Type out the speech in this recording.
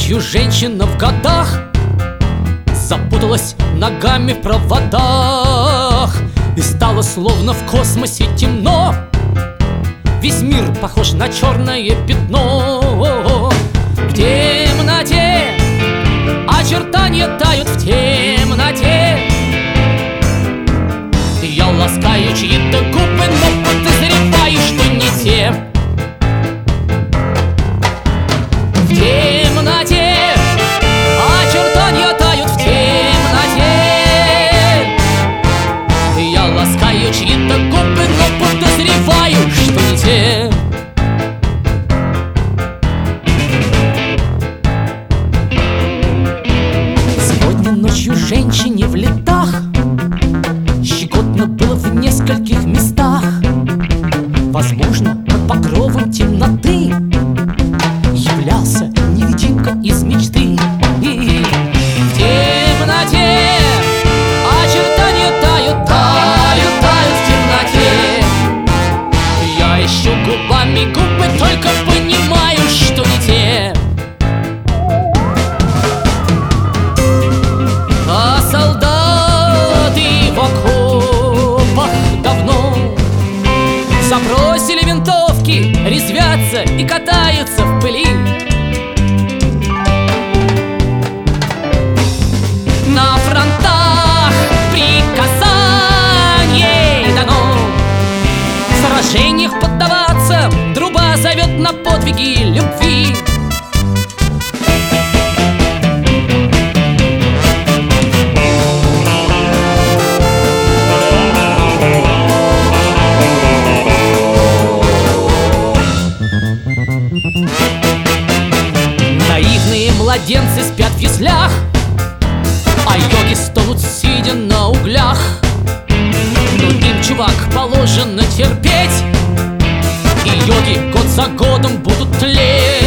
ночью женщина в годах запуталась ногами в проводах, и стало словно в космосе темно. Весь мир похож на черное пятно. В темноте очертания тают, в темноте я ласкаю чьи-то губы, но подозреваю, что не те. В темноте очертания тают, в темноте я ласкаю чьи-то губы, но подозреваю, что не те. Сегодня ночью женщине в летах щекотно было в нескольких местах. Возможно, под покровом темноты являлся невидимка из мечты. И в темноте очертания тают, тают, тают в темноте. Я ищу губами губы, только понимаю, что не те. А солдаты в окопах давно забросили винтовки, резвятся и катаются в пыли. На фронтах приказание дано в сражениях поддаваться, труба зовет на подвиги любви. Наивные младенцы спят в яслях, а йоги стонут, сидя на углях. Но им, чувак, положено терпеть, и йоги год за годом будут тлеть.